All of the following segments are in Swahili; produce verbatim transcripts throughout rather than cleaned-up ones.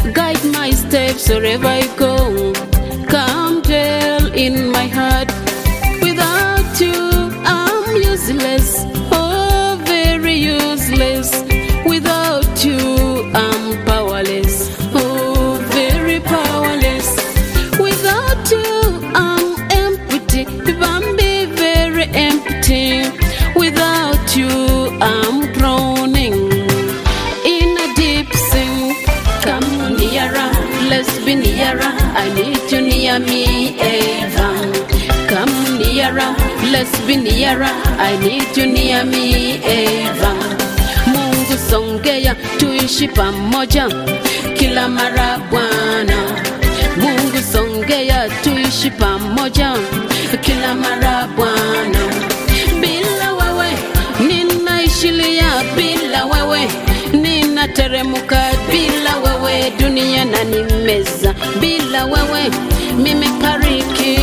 guide my steps wherever I go. Come dwell in my heart. Without you, I'm useless, oh, very useless. Without you, I'm powerless, oh, very powerless. Without you, I'm empty, Bambi, very empty. Without you, I'm drowning in a deep sea. Come nearer, let's be nearer. I need you near me, Eva. Come nearer, let's be nearer. I need you near me, Eva. Mungu songea, tuishi pamoja kila mara Bwana. Mungu songea, tuishi pamoja kila mara Bwana. Bila wewe ninaishilia, bila wewe ninateremuka, bila wewe dunia na nimeza, bila wewe mimepariki.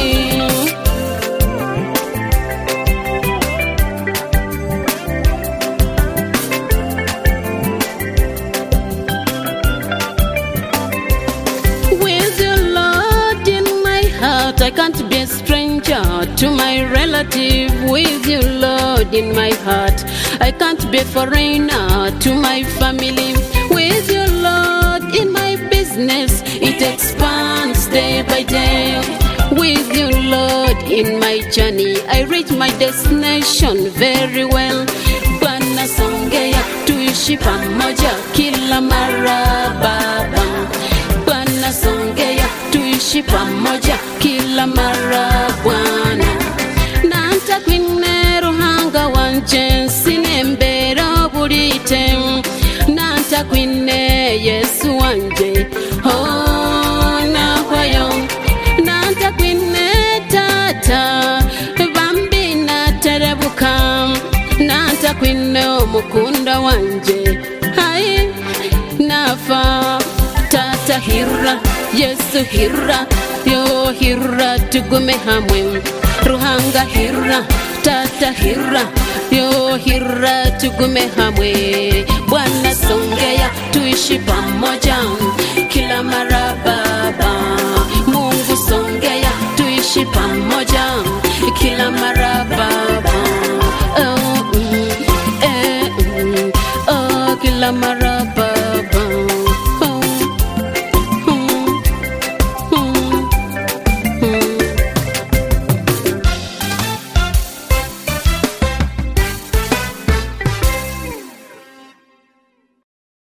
With your Lord in my heart, I can't be a stranger to my relative. With you, Lord, in my heart, I can't be a foreigner to my family. With you, Lord, in my business, it expands day by day. With you, Lord, in my journey, I reach my destination very well. Bwana songea, tuishi pamoja kila mara Baba. Bwana songea, tuishi pamoja kila mara Bwana. Nanta kwine ruhanga wanje sinembera burite. Nanta kwine Yesu wanje oh nahwayo. Nanta kwine tata Bambi naterebuka. Nanta kwine omukunda wanje hai nafa. Tata hira, Yesu hira, yo hira tugume hamwe. Ruhanga hira, tata hira, yo hira tugume hamwe. Bwana songea, tuishi pamoja kila mara Baba. Mungu songea, tuishi pamoja kila mara Baba. Oh, mm, eh, mm, oh, kila mara